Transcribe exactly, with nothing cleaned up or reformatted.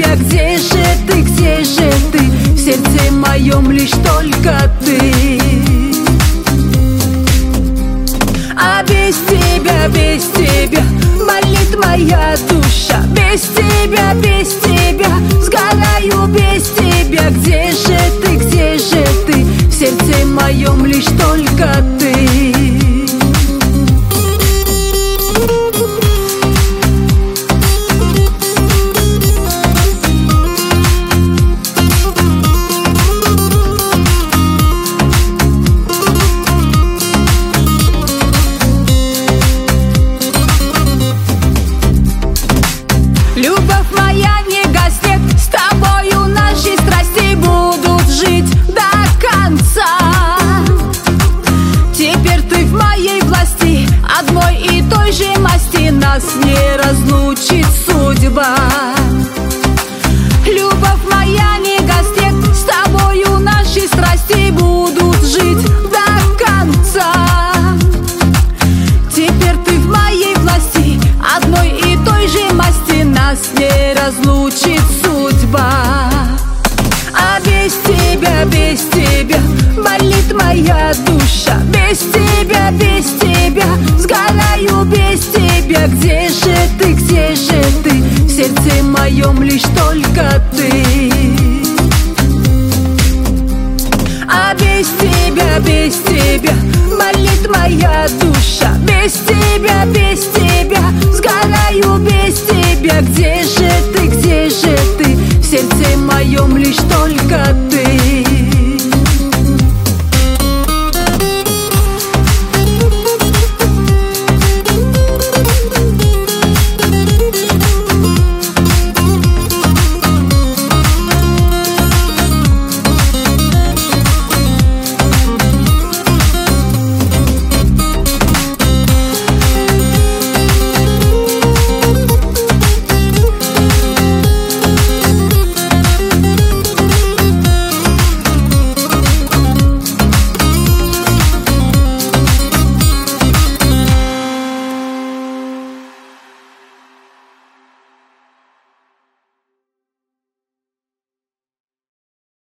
тебя, где же ты, где же ты? В сердце моем лишь только ты. А без тебя, без тебя болит моя душа. Без тебя, без тебя сгораю, без тебя. Где же ты, где же ты? В сердце моем лишь только ты. Любовь моя не гаснет, с тобою наши страсти будут жить до конца. Теперь ты в моей власти, одной и той же масти нас не разлучит судьба. Любовь моя не гаснет, с тобою наши страсти будут жить до конца. Теперь ты в моей власти, одной и той же масти нас не разлучит судьба. А без тебя, без тебя болит моя душа. Без тебя, без тебя сгораю, без тебя. Где же ты, где же ты? В сердце моем лишь только ты. А без тебя, без тебя болит моя душа. Без тебя, без тебя сгораю, без тебя. Где же ты, где же ты? В сердце моем лишь только ты.